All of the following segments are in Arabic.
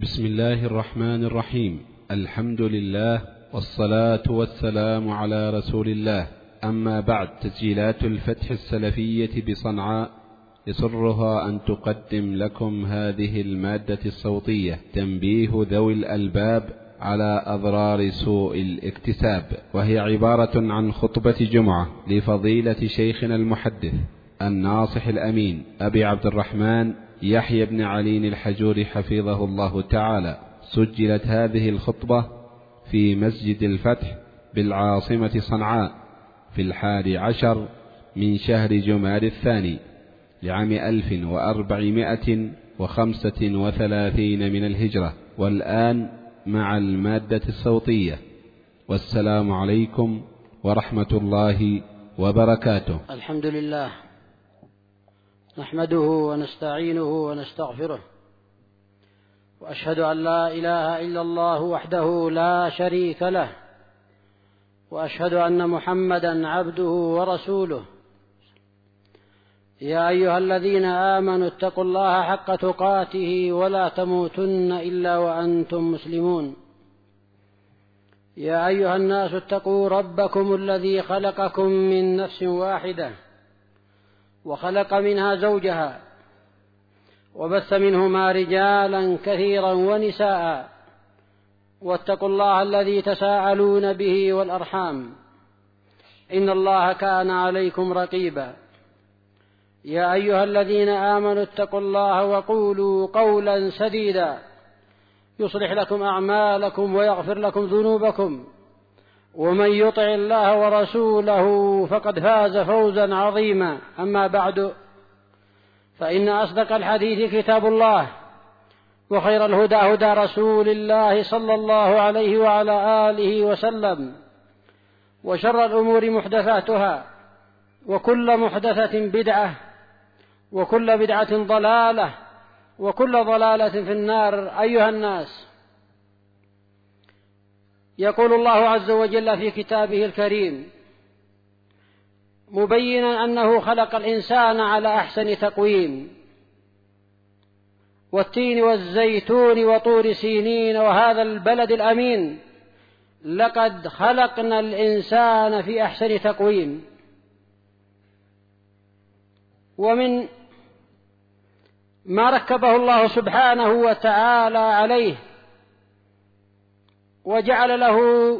بسم الله الرحمن الرحيم. الحمد لله والصلاة والسلام على رسول الله. أما بعد، تسجيلات الفتح السلفية بصنعاء يسرها أن تقدم لكم هذه المادة الصوتية: تنبيه ذوي الألباب على أضرار سوء الاكتساب، وهي عبارة عن خطبة جمعة لفضيلة شيخنا المحدث الناصح الأمين أبي عبد الرحمن يحيى بن علي الحجوري حفظه الله تعالى. سجلت هذه الخطبة في مسجد الفتح بالعاصمة صنعاء في 11 من شهر جماد الثاني لعام 1435 من الهجرة. والآن مع المادة الصوتية. والسلام عليكم ورحمة الله وبركاته. الحمد لله، نحمده ونستعينه ونستغفره، وأشهد أن لا إله إلا الله وحده لا شريك له، وأشهد أن محمدا عبده ورسوله. يا أيها الذين آمنوا اتقوا الله حق تقاته ولا تموتن إلا وأنتم مسلمون. يا أيها الناس اتقوا ربكم الذي خلقكم من نفس واحدة وخلق منها زوجها وبث منهما رجالا كثيرا ونساء، واتقوا الله الذي تساءلون به والأرحام، إن الله كان عليكم رقيبا. يا أيها الذين آمنوا اتقوا الله وقولوا قولا سديدا يصلح لكم أعمالكم ويغفر لكم ذنوبكم، ومن يطع الله ورسوله فقد فاز فوزا عظيما. أما بعد، فإن أصدق الحديث كتاب الله، وخير الهدى هدى رسول الله صلى الله عليه وعلى آله وسلم، وشر الأمور محدثاتها، وكل محدثة بدعة، وكل بدعة ضلالة، وكل ضلالة في النار. أيها الناس، يقول الله عز وجل في كتابه الكريم مبينا أنه خلق الإنسان على أحسن تقويم: والتين والزيتون وطور سينين وهذا البلد الأمين، لقد خلقنا الإنسان في أحسن تقويم. ومن ما ركبه الله سبحانه وتعالى عليه وجعل له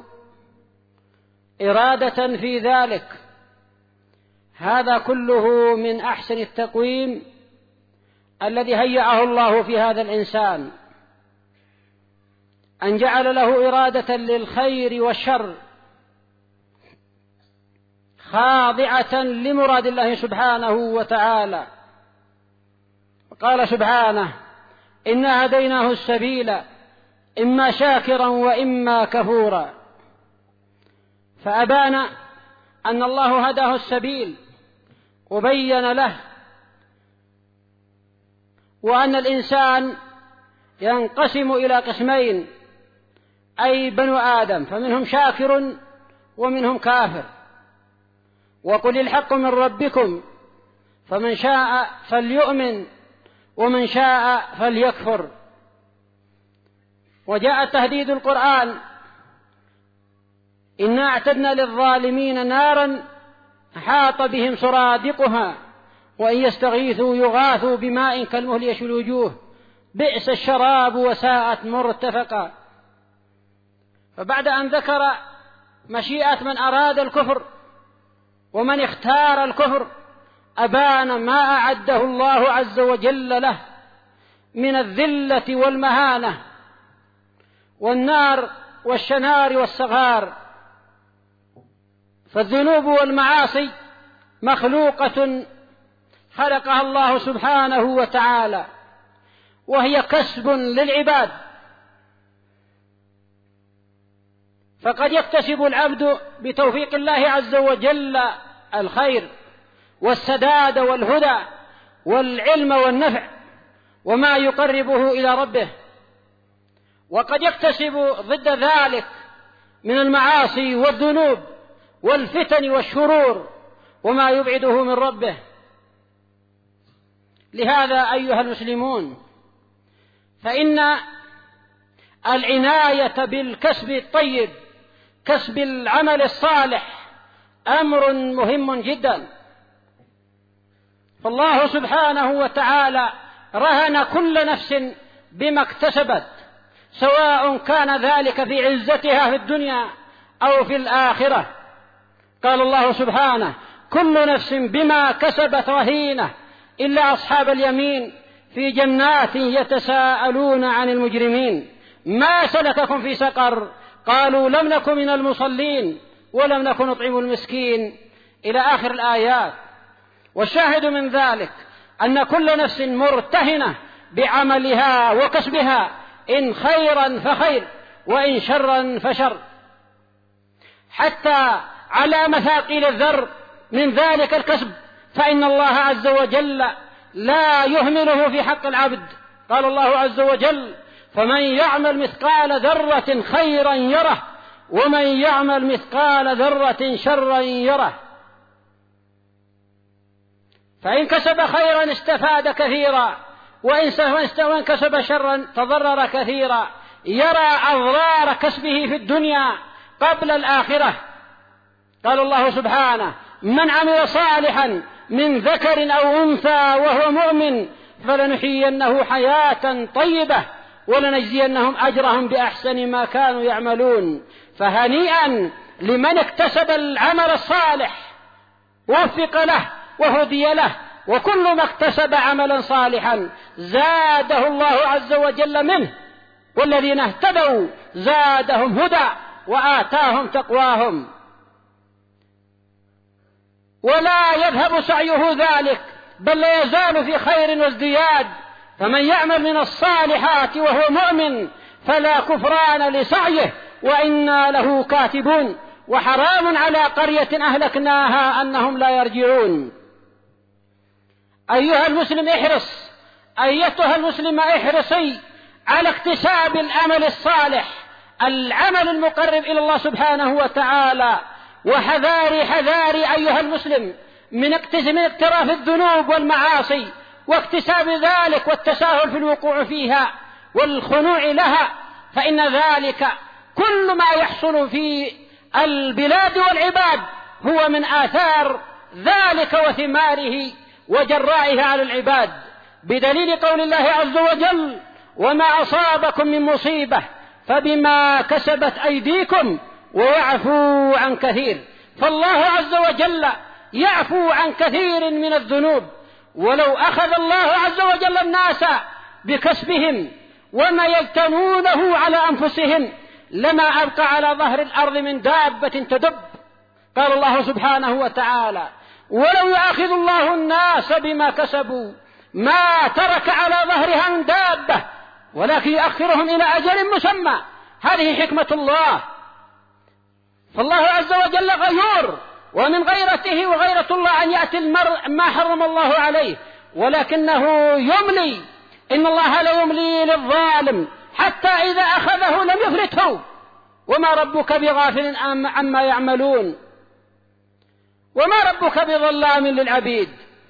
إرادة في ذلك، هذا كله من أحسن التقويم الذي هيأه الله في هذا الإنسان، أن جعل له إرادة للخير والشر خاضعة لمراد الله سبحانه وتعالى. قال سبحانه: إنا هديناه السبيل إما شاكرا وإما كفورا. فأبان أن الله هداه السبيل وبين له، وأن الإنسان ينقسم إلى قسمين، أي بنو آدم، فمنهم شاكر ومنهم كافر. وقل الحق من ربكم فمن شاء فليؤمن ومن شاء فليكفر. وجاء تهديد القرآن: إنا أعتدنا للظالمين نارا أحاط بهم سرادقها وإن يستغيثوا يغاثوا بماء كالمهل يشوي الوجوه بئس الشراب وساءت مرتفقا. فبعد أن ذكر مشيئة من أراد الكفر ومن اختار الكفر، أبان ما أعده الله عز وجل له من الذلة والمهانة والنار والشنار والصغار. فالذنوب والمعاصي مخلوقة خلقها الله سبحانه وتعالى، وهي كسب للعباد، فقد يكتسب العبد بتوفيق الله عز وجل الخير والسداد والهدى والعلم والنفع وما يقربه إلى ربه، وقد يكتسب ضد ذلك من المعاصي والذنوب والفتن والشرور وما يبعده من ربه. لهذا أيها المسلمون، فإن العناية بالكسب الطيب، كسب العمل الصالح، أمر مهم جدا. فالله سبحانه وتعالى رهن كل نفس بما اكتسبت، سواء كان ذلك في عزتها في الدنيا أو في الآخرة. قال الله سبحانه: كل نفس بما كسبت رهينة إلا أصحاب اليمين في جنات يتساءلون عن المجرمين ما سلككم في سقر قالوا لم نكن من المصلين ولم نكن نطعم المسكين، إلى آخر الآيات. والشاهد من ذلك أن كل نفس مرتهنة بعملها وكسبها، إن خيرا فخير وإن شرا فشر، حتى على مثاقيل الذر من ذلك الكسب، فإن الله عز وجل لا يهمله في حق العبد. قال الله عز وجل: فمن يعمل مثقال ذرة خيرا يره ومن يعمل مثقال ذرة شرا يره. فإن كسب خيرا استفاد كثيرا، وإن كسب شرا تضرر كثيرا، يرى أضرار كسبه في الدنيا قبل الآخرة. قال الله سبحانه: من عمل صالحا من ذكر أو أنثى وهو مؤمن فلنحيينه حياة طيبة ولنجزينهم أجرهم بأحسن ما كانوا يعملون. فهنيئا لمن اكتسب العمل الصالح، وفق له وهدي له، وكل ما اكتسب عملا صالحا زاده الله عز وجل منه، والذين اهتدوا زادهم هدى وآتاهم تقواهم. ولا يذهب سعيه ذلك، بل لا يزال في خير وازدياد. فمن يعمل من الصالحات وهو مؤمن فلا كفران لسعيه وإنا له كاتبون، وحرام على قرية أهلكناها أنهم لا يرجعون. أيها المسلم احرص، أيتها المسلمة احرصي على اكتساب العمل الصالح، العمل المقرب إلى الله سبحانه وتعالى. وحذاري أيها المسلم من اقتراف الذنوب والمعاصي واكتساب ذلك والتساهل في الوقوع فيها والخنوع لها، فإن ذلك كل ما يحصل في البلاد والعباد هو من آثار ذلك وثماره وجرائها على العباد، بدليل قول الله عز وجل: وما أصابكم من مصيبة فبما كسبت أيديكم ويعفو عن كثير. فالله عز وجل يعفو عن كثير من الذنوب، ولو أخذ الله عز وجل الناس بكسبهم وما يجتنونه على أنفسهم لما أبقى على ظهر الأرض من دابة تدب. قال الله سبحانه وتعالى: ولو يأخذ الله الناس بما كسبوا ما ترك على ظهرها من دابة ولكن يؤخرهم إلى أجل مسمى. هذه حكمة الله. فالله عز وجل غيور، ومن غيرته وغيرة الله أن يأتي المرء ما حرم الله عليه، ولكنه يملي. إن الله لا يملي للظالم حتى إذا أخذه لم يفلته، وما ربك بغافل عما يعملون، وما ربك بظلام للعبيد.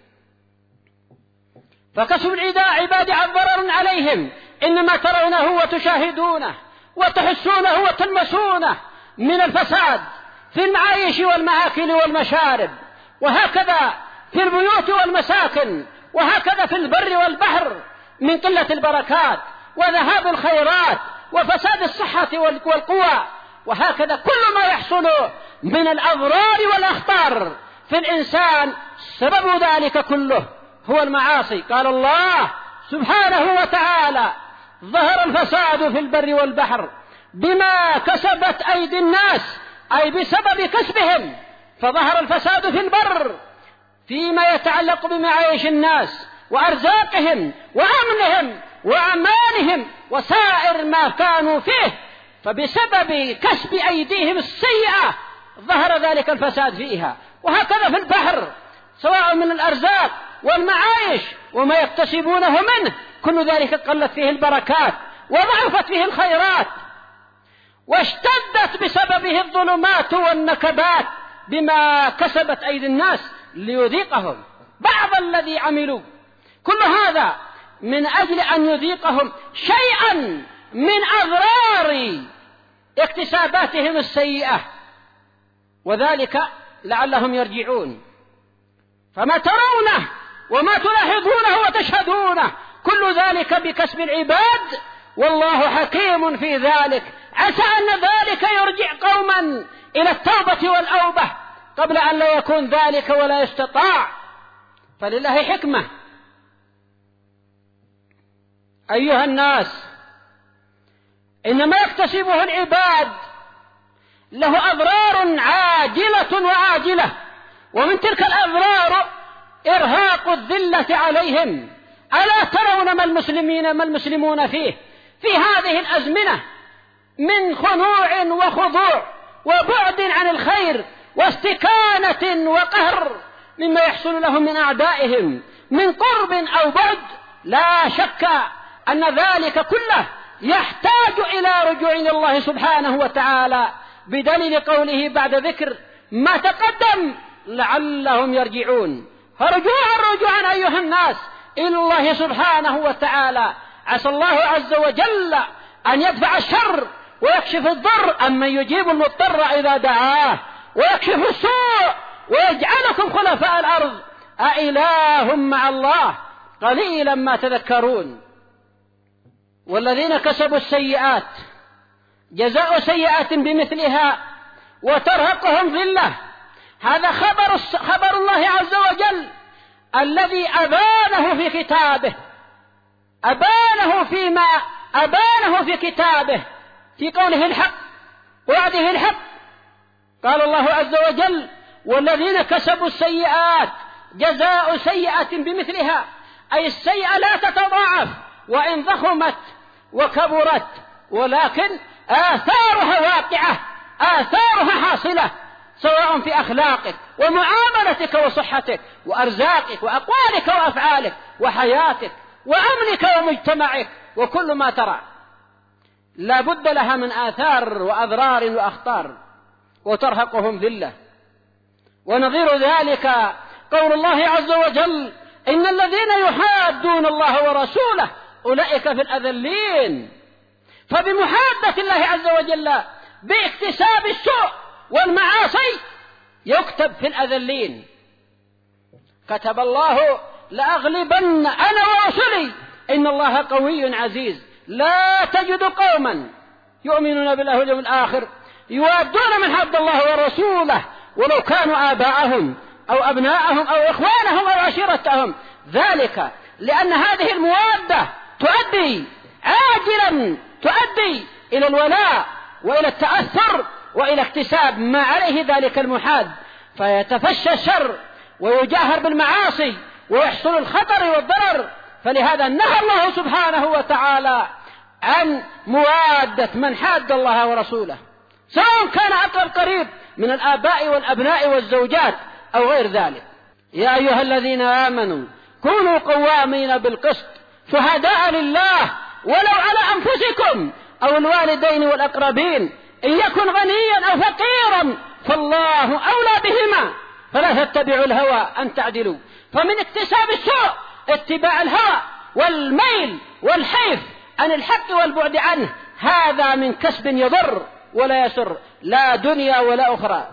فكسب العباد ضرر عليهم، إنما ترونه وتشاهدونه وتحسونه وتلمسونه من الفساد في المعايش والمآكل والمشارب، وهكذا في البيوت والمساكن، وهكذا في البر والبحر من قلة البركات وذهاب الخيرات وفساد الصحة والقوى، وهكذا كل ما يحصل من الأضرار والأخطار في الإنسان سبب ذلك كله هو المعاصي. قال الله سبحانه وتعالى: ظهر الفساد في البر والبحر بما كسبت أيدي الناس، أي بسبب كسبهم. فظهر الفساد في البر فيما يتعلق بمعايش الناس وأرزاقهم وأمنهم وأمانهم وسائر ما كانوا فيه، فبسبب كسب أيديهم السيئة ظهر ذلك الفساد فيها. وهكذا في البحر، سواء من الأرزاق والمعايش وما يكتسبونه منه، كل ذلك قلت فيه البركات وضعفت فيه الخيرات، واشتدت بسببه الظلمات والنكبات بما كسبت أيدي الناس ليذيقهم بعض الذي عملوا. كل هذا من أجل أن يذيقهم شيئا من أضرار اكتساباتهم السيئة، وذلك لعلهم يرجعون. فما ترونه وما تلاحظونه وتشهدونه كل ذلك بكسب العباد، والله حكيم في ذلك. عسى أن ذلك يرجع قوما إلى التوبة والأوبة قبل أن لا يكون ذلك ولا يستطاع، فلله حكمة. أيها الناس، إنما يكتسبه العباد له أضرار عاجلة وآجلة، ومن تلك الأضرار إرهاق الذلة عليهم. ألا ترون ما المسلمون فيه في هذه الأزمنة من خنوع وخضوع وبعد عن الخير واستكانة وقهر مما يحصل لهم من أعدائهم من قرب أو بعد؟ لا شك أن ذلك كله يحتاج إلى رجوع إلى الله سبحانه وتعالى، بدليل قوله بعد ذكر ما تقدم لعلهم يرجعون. رجوعا أيها الناس إلى الله سبحانه وتعالى. عسى الله عز وجل أن يدفع الشر ويكشف الضر، أمن يجيب المضطر إذا دعاه ويكشف السوء ويجعلكم خلفاء الأرض أإله مع الله قليلا ما تذكرون. والذين كسبوا السيئات جزاء سيئات بمثلها وترهقهم ذلة. هذا خبر الله عز وجل الذي أبانه في كتابه، أبانه في كتابه في قوله الحق ووعده الحق. قال الله عز وجل: والذين كسبوا السيئات جزاء سيئة بمثلها، أي السيئة لا تتضاعف وإن ضخمت وكبرت، ولكن آثارها واقعة، آثارها حاصلة، سواء في أخلاقك ومعاملتك وصحتك وأرزاقك وأقوالك وأفعالك وحياتك وأمنك ومجتمعك، وكل ما ترى لا بد لها من آثار وأضرار وأخطار وترهقهم ذلة. ونظير ذلك قول الله عز وجل: إن الذين يحادون الله ورسوله أولئك في الأذلين. فبمحادة الله عز وجل باكتساب السوء والمعاصي يكتب في الأذلين. كتب الله: لأغلبن أنا ورسلي إن الله قوي عزيز. لا تجد قوما يؤمنون بالله واليوم الآخر يوادون من حد الله ورسوله ولو كانوا آباءهم أو أبناءهم أو إخوانهم أو عشيرتهم. ذلك لأن هذه الموادة تؤدي عاجلا إلى الولاء وإلى التأثر وإلى اكتساب ما عليه ذلك المحاد، فيتفشى الشر ويجاهر بالمعاصي ويحصل الخطر والضرر. فلهذا نهى الله سبحانه وتعالى عن موادة من حاد الله ورسوله، سواء كان أقرب قريب من الآباء والأبناء والزوجات أو غير ذلك. يا أيها الذين آمنوا كونوا قوامين بالقسط شهداء لله ولو على أنفسكم أو الوالدين والأقربين إن يكن غنيا أو فقيرا فالله أولى بهما فلا تتبعوا الهوى أن تعدلوا. فمن اكتساب السوء اتباع الهوى والميل والحيف عن الحق والبعد عنه، هذا من كسب يضر ولا يسر لا دنيا ولا أخرى.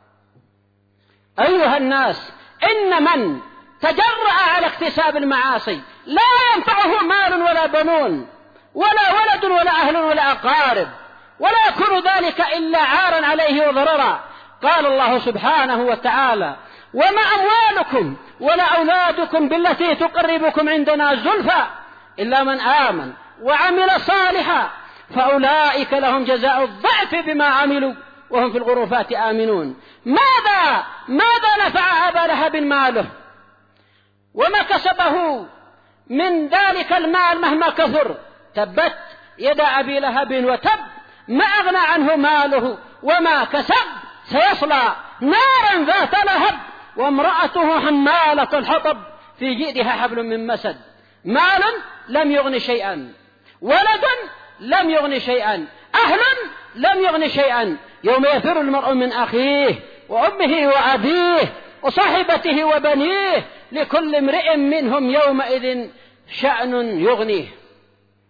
أيها الناس، إن من تجرأ على اكتساب المعاصي لا ينفعه مال ولا بنون ولا ولد ولا أهل ولا أقارب، ولا يكون ذلك إلا عارا عليه وضررا. قال الله سبحانه وتعالى: وما أموالكم ولا أولادكم بالتي تقربكم عندنا زلفى إلا من آمن وعمل صالحا فأولئك لهم جزاء الضعف بما عملوا وهم في الغرفات آمنون. ماذا نفع أبا لهب ماله وما كسبه من ذلك المال مهما كثر؟ تبت يد أبي لهب وتب، ما أغنى عنه ماله وما كسب، سيصلى نارا ذات لهب وامرأته حمالة الحطب في جيدها حبل من مسد. مال لم يغن شيئا، ولد لم يغن شيئا، أهل لم يغن شيئا. يوم يفر المرء من أخيه وأمه وأبيه وصاحبته وبنيه لكل امرئ منهم يومئذ شأن يغنيه.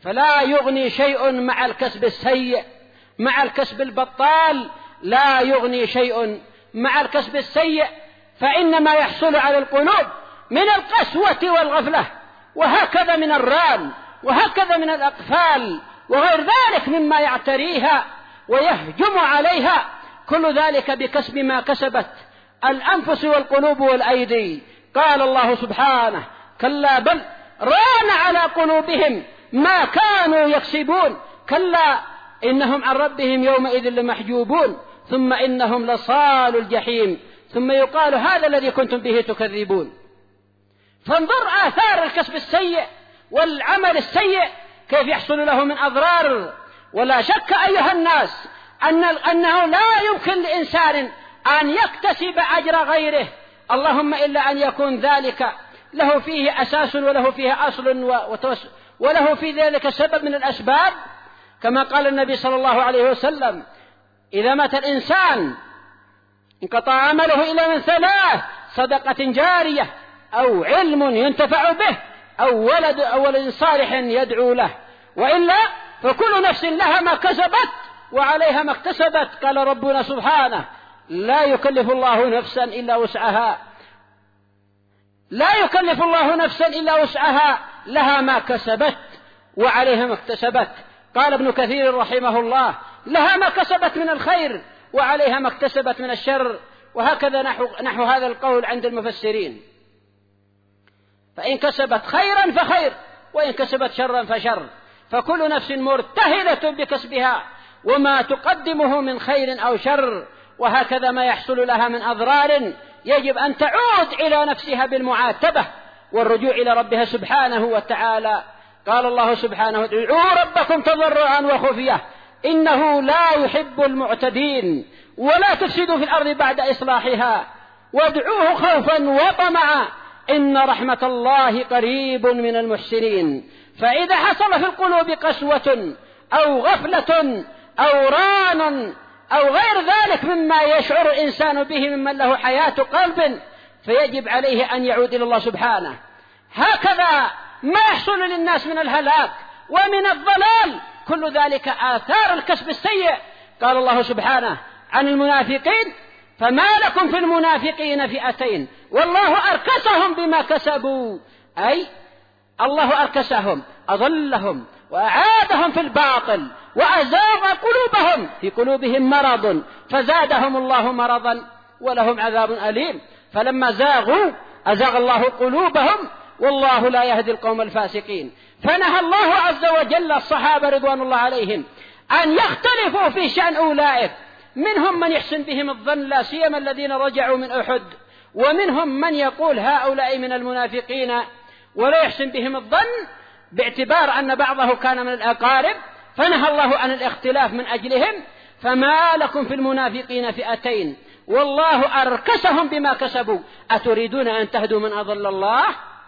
فلا يغني شيء مع الكسب السيء، مع الكسب البطال لا يغني شيء مع الكسب السيء، فإن ما يحصل على القلوب من القسوة والغفلة، وهكذا من الران، وهكذا من الأقفال وغير ذلك مما يعتريها ويهجم عليها، كل ذلك بكسب ما كسبت الأنفس والقلوب والأيدي. قال الله سبحانه: كلا بل ران على قلوبهم ما كانوا يكسبون، كلا إنهم عن ربهم يومئذ لمحجوبون، ثم إنهم لصال الجحيم، ثم يقال هذا الذي كنتم به تكذبون. فانظر آثار الكسب السيء والعمل السيء كيف يحصل له من أضرار. ولا شك أيها الناس أنه لا يمكن لإنسان أن يكتسب أجر غيره، اللهم إلا أن يكون ذلك له فيه أساس وله فيه أصل وله في ذلك سبب من الأسباب، كما قال النبي صلى الله عليه وسلم: إذا مات الإنسان انقطع عمله إلا من ثلاث: صدقة جارية، أو علم ينتفع به، أو ولد صالح يدعو له، وإلا فكل نفس لها ما كسبت وعليها ما اكتسبت. قال ربنا سبحانه: لا يكلف الله نفسا إلا وسعها، لا يكلف الله نفسا إلا وسعها، لها ما كسبت وعليها ما اكتسبت. قال ابن كثير رحمه الله: لها ما كسبت من الخير وعليها ما اكتسبت من الشر. وهكذا نحو هذا القول عند المفسرين، فإن كسبت خيرا فخير، وإن كسبت شرا فشر، فكل نفس مرتهنة بكسبها وما تقدمه من خير أو شر. وهكذا ما يحصل لها من أضرار يجب أن تعود إلى نفسها بالمعاتبة والرجوع إلى ربها سبحانه وتعالى. قال الله سبحانه: ادعوا ربكم تضرعا وخفية إنه لا يحب المعتدين، ولا تفسدوا في الأرض بعد إصلاحها، وادعوه خوفا وطمعا إن رحمة الله قريب من المحسنين. فإذا حصل في القلوب قسوة أو غفلة أو ران أو غير ذلك مما يشعر الإنسان به ممن له حياة قلب، فيجب عليه أن يعود إلى الله سبحانه. هكذا ما يحصل للناس من الهلاك ومن الضلال كل ذلك آثار الكسب السيء. قال الله سبحانه عن المنافقين: فما لكم في المنافقين فئتين والله أركسهم بما كسبوا، أي الله أركسهم، أضلهم وأعادهم في الباطل وأزاغ قلوبهم، في قلوبهم مرض فزادهم الله مرضا ولهم عذاب أليم. فلما زاغوا أزاغ الله قلوبهم والله لا يهدي القوم الفاسقين. فنهى الله عز وجل الصحابة رضوان الله عليهم أن يختلفوا في شأن أولئك، منهم من يحسن بهم الظن لا سيما الذين رجعوا من أحد، ومنهم من يقول هؤلاء من المنافقين ولا يحسن بهم الظن باعتبار أن بعضه كان من الأقارب، فنهى الله عن الاختلاف من أجلهم. فما لكم في المنافقين فئتين والله أركسهم بما كسبوا أتريدون أن تهدوا من أضل الله؟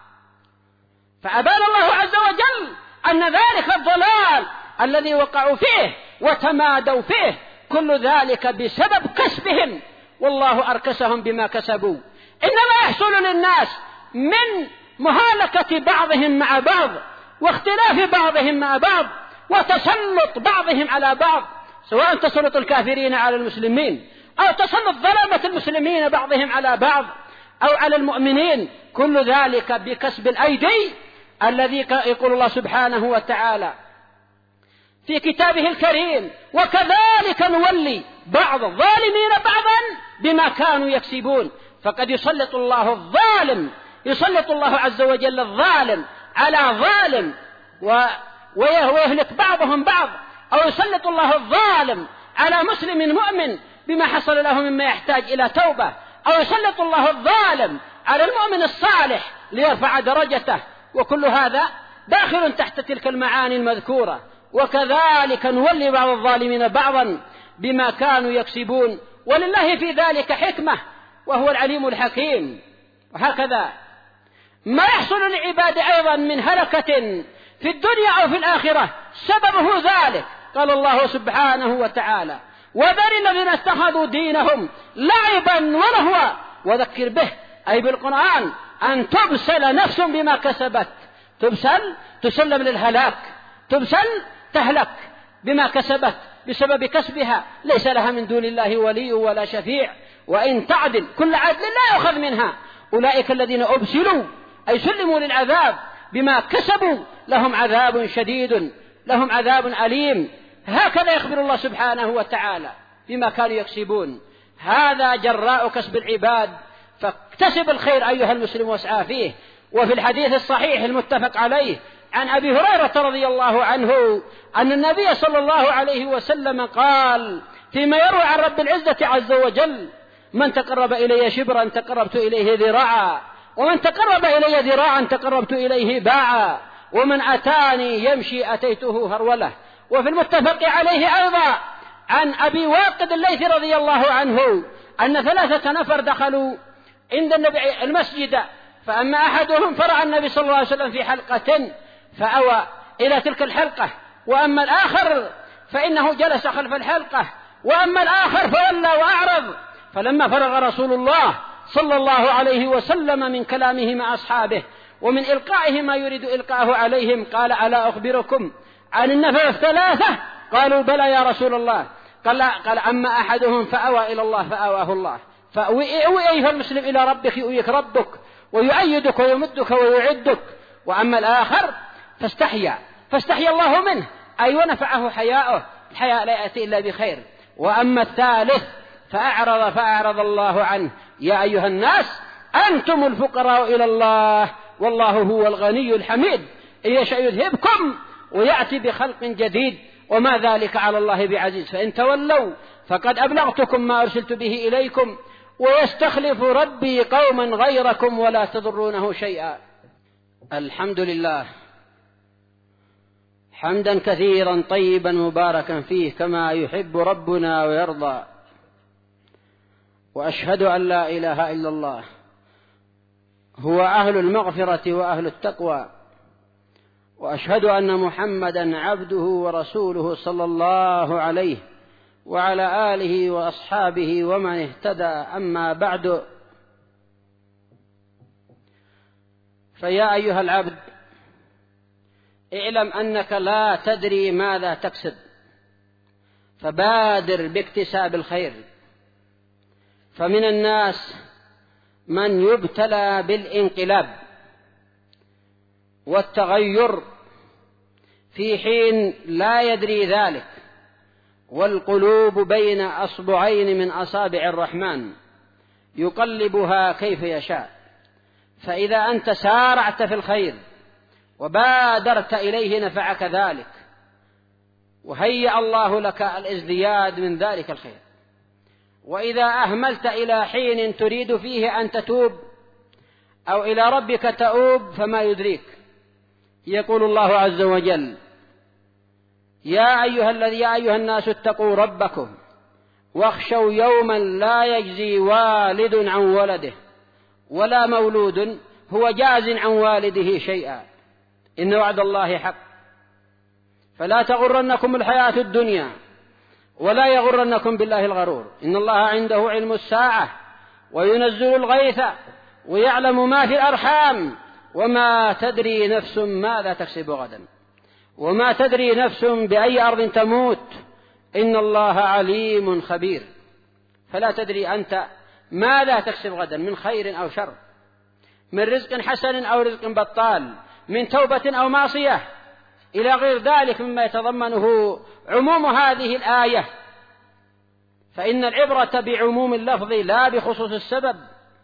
فأبان الله عز وجل أن ذلك الضلال الذي وقعوا فيه وتمادوا فيه كل ذلك بسبب كسبهم، والله أركسهم بما كسبوا. إنما يحصل للناس من مهالكة بعضهم مع بعض واختلاف بعضهم مع بعض وتسلط بعضهم على بعض، سواء تسلط الكافرين على المسلمين أو تسلط ظلمة المسلمين بعضهم على بعض أو على المؤمنين، كل ذلك بكسب الأيدي الذي يقول الله سبحانه وتعالى في كتابه الكريم: وكذلك نولي بعض الظالمين بعضا بما كانوا يكسبون. فقد يسلط الله الظالم، يسلط الله عز وجل الظالم على ظالم ويهلك بعضهم بعض، أو يسلط الله الظالم على مسلم مؤمن بما حصل له مما يحتاج إلى توبة، أو يسلط الله الظالم على المؤمن الصالح ليرفع درجته، وكل هذا داخل تحت تلك المعاني المذكورة. وكذلك نولي بعض الظالمين بعضا بما كانوا يكسبون، ولله في ذلك حكمة وهو العليم الحكيم. وهكذا ما يحصل للعباد أيضا من هلكة في الدنيا أو في الآخرة سببه ذلك. قال الله سبحانه وتعالى: وذر الذين اتخذوا دينهم لعبا ولهوا وذكر به، أي بالقرآن، أن تبسل نفس بما كسبت. تبسل تسلم للهلاك تبسل تهلك بما كسبت بسبب كسبها، ليس لها من دون الله ولي ولا شفيع، وإن تعدل كل عدل لا يؤخذ منها. أولئك الذين أبسلوا أي سلموا للعذاب بما كسبوا لهم عذاب شديد، لهم عذاب أليم. هكذا يخبر الله سبحانه وتعالى بما كانوا يكسبون. هذا جراء كسب العباد، فاكتسب الخير أيها المسلم واسعى فيه. وفي الحديث الصحيح المتفق عليه عن أبي هريرة رضي الله عنه أن النبي صلى الله عليه وسلم قال فيما يروي عن رب العزة عز وجل: من تقرب إلي شبرا تقربت إليه ذراعا، ومن تقرب إلي ذراعا تقربت إليه باعا، ومن أتاني يمشي أتيته هرولة. وفي المتفق عليه أيضا عن أبي واقد الليثي رضي الله عنه أن 3 نفر دخلوا عند النبي المسجد، فأما أحدهم فرأى النبي صلى الله عليه وسلم في حلقة فأوى إلى تلك الحلقة، وأما الآخر فإنه جلس خلف الحلقة، وأما الآخر فولى وأعرض. فلما فرغ رسول الله صلى الله عليه وسلم من كلامه مع أصحابه ومن إلقائه ما يريد إلقاءه عليهم قال: ألا أخبركم عن النفر 3؟ قالوا: بلى يا رسول الله. قال: أما أحدهم فأوى إلى الله فأواه الله. فأوي أيها المسلم إلى ربك يؤويك ربك ويؤيدك ويمدك ويعدك. وأما الآخر فاستحيا الله منه، أي ونفعه حياؤه، الحياء لا يأتي إلا بخير. وأما الثالث فأعرض الله عنه. يا أيها الناس أنتم الفقراء إلى الله والله هو الغني الحميد، إن يشاء يذهبكم ويأتي بخلق جديد وما ذلك على الله بعزيز. فإن تولوا فقد أبلغتكم ما أرسلت به إليكم ويستخلف ربي قوما غيركم ولا تضرونه شيئا. الحمد لله حمدا كثيرا طيبا مباركا فيه كما يحب ربنا ويرضى. وأشهد أن لا إله إلا الله هو أهل المغفرة وأهل التقوى. وأشهد أن محمدا عبده ورسوله صلى الله عليه وعلى آله وأصحابه ومن اهتدى. أما بعد، فيا أيها العبد اعلم أنك لا تدري ماذا تكسب، فبادر باكتساب الخير. فمن الناس من يبتلى بالانقلاب والتغير في حين لا يدري ذلك، والقلوب بين أصبعين من أصابع الرحمن يقلبها كيف يشاء. فإذا أنت سارعت في الخير وبادرت إليه نفعك ذلك، وهيأ الله لك الازدياد من ذلك الخير. وإذا أهملت إلى حين تريد فيه أن تتوب أو إلى ربك تؤوب فما يدريك. يقول الله عز وجل: يا أيها الناس اتقوا ربكم واخشوا يوما لا يجزي والد عن ولده ولا مولود هو جاز عن والده شيئا إن وعد الله حق فلا تغرنكم الحياة الدنيا ولا يغرنكم بالله الغرور إن الله عنده علم الساعة وينزل الغيث ويعلم ما في الأرحام وما تدري نفس ماذا تكسب غدا وما تدري نفس بأي أرض تموت إن الله عليم خبير. فلا تدري أنت ماذا تكسب غدا من خير أو شر، من رزق حسن أو رزق بطال، من توبة أو معصية، إلى غير ذلك مما يتضمنه عموم هذه الآية. فإن العبرة بعموم اللفظ لا بخصوص السبب.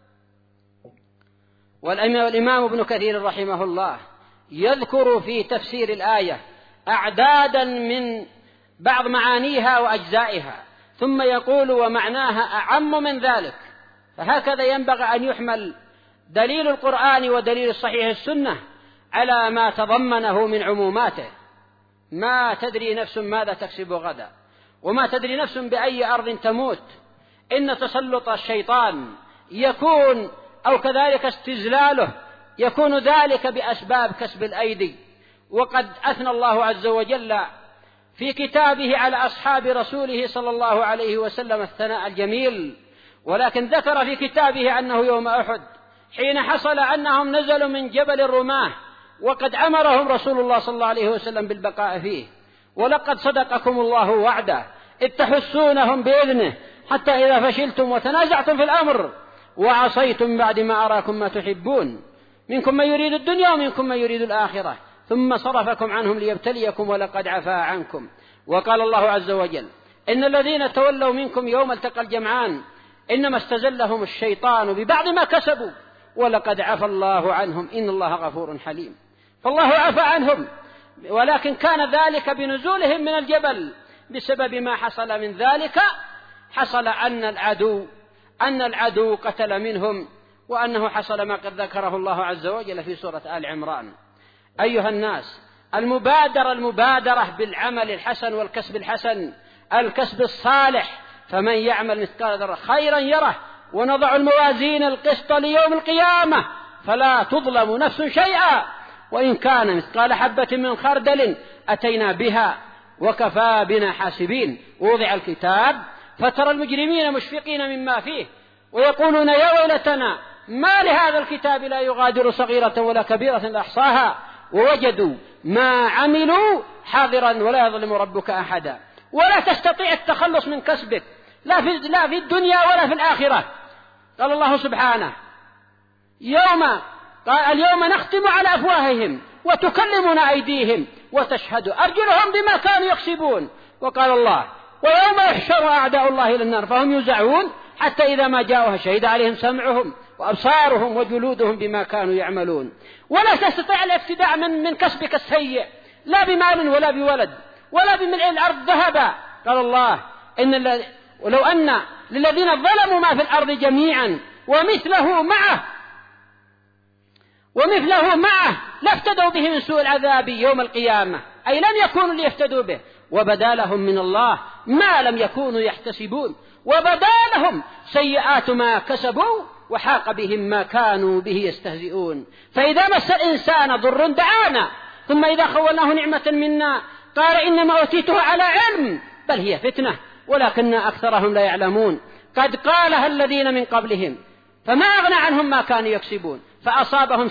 والإمام ابن كثير رحمه الله يذكر في تفسير الآية أعدادا من بعض معانيها وأجزائها، ثم يقول: ومعناها أعم من ذلك. فهكذا ينبغي أن يحمل دليل القرآن ودليل الصحيح السنة على ما تضمنه من عموماته. ما تدري نفس ماذا تكسب غدا وما تدري نفس بأي أرض تموت. إن تسلط الشيطان يكون أو كذلك استزلاله يكون ذلك بأسباب كسب الأيدي. وقد أثنى الله عز وجل في كتابه على أصحاب رسوله صلى الله عليه وسلم الثناء الجميل، ولكن ذكر في كتابه أنه يوم أحد حين حصل أنهم نزلوا من جبل الرماة وقد أمرهم رسول الله صلى الله عليه وسلم بالبقاء فيه. ولقد صدقكم الله وعده إذ تحسونهم بإذنه حتى إذا فشلتم وتنازعتم في الأمر وعصيتم بعد ما أراكم ما تحبون منكم من يريد الدنيا ومنكم من يريد الآخرة ثم صرفكم عنهم ليبتليكم ولقد عفا عنكم. وقال الله عز وجل إن الذين تولوا منكم يوم التقى الجمعان إنما استزلهم الشيطان ببعض ما كسبوا ولقد عفا الله عنهم إن الله غفور حليم. فالله عفا عنهم، ولكن كان ذلك بنزولهم من الجبل. بسبب ما حصل من ذلك حصل أن العدو قتل منهم، وأنه حصل ما قد ذكره الله عز وجل في سورة آل عمران. أيها الناس، المبادرة بالعمل الحسن والكسب الحسن، الكسب الصالح. فمن يعمل مثقال ذرة خيرا يره ونضع الموازين القسط ليوم القيامة فلا تظلم نفس شيئا وإن كان مثقال حبة من خردل أتينا بها وكفى بنا حاسبين. ووضع الكتاب فترى المجرمين مشفقين مما فيه ويقولون يا ويلتنا ما لهذا الكتاب لا يغادر صغيرة ولا كبيرة إلا أحصاها ووجدوا ما عملوا حاضرا ولا يظلم ربك أحدا. ولا تستطيع التخلص من كسبك لا في الدنيا ولا في الآخرة. قال الله سبحانه اليوم نختم على أفواههم وتكلمنا أيديهم وتشهد أرجلهم بما كانوا يكسبون. وقال الله ويوم يحشر أعداء الله إلى النار فهم يوزعون حتى إذا ما جاءوها شهد عليهم سمعهم وأبصارهم وجلودهم بما كانوا يعملون. ولا تستطيع الافتداء من كسبك السيء لا بمال ولا بولد ولا بملء الأرض ذهبا. قال الله ولو أن للذين ظلموا ما في الأرض جميعا ومثله معه لافتدوا به من سوء العذاب يوم القيامة، أي لم يكونوا ليفتدوا به، وبدا لهم من الله ما لم يكونوا يحتسبون، وبدا لهم سيئات ما كسبوا وحاق بهم ما كانوا به يستهزئون. فإذا مس الإنسان ضر دعانا ثم إذا خولناه نعمة منا قال إنما أوتيته على علم بل هي فتنة ولكن أكثرهم لا يعلمون. قد قالها الذين من قبلهم فما أغنى عنهم ما كانوا يكسبون فأصابهم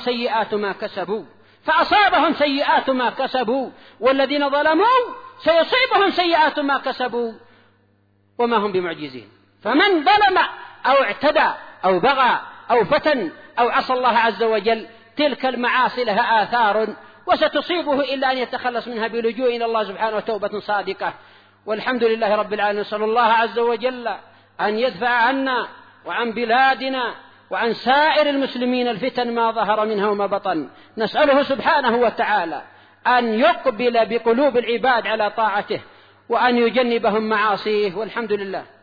سيئات ما كسبوا والذين ظلموا سيصيبهم سيئات ما كسبوا وما هم بمعجزين. فمن ظلم أو اعتدى أو بغى أو فتن أو عصى الله عز وجل تلك المعاصي لها آثار وستصيبه إلا أن يتخلص منها بلجوء إلى الله سبحانه وتوبة صادقة. والحمد لله رب العالمين. نسأل الله عز وجل أن يدفع عنا وعن بلادنا وعن سائر المسلمين الفتن ما ظهر منها وما بطن. نسأله سبحانه وتعالى أن يقبل بقلوب العباد على طاعته وأن يجنبهم معاصيه. والحمد لله.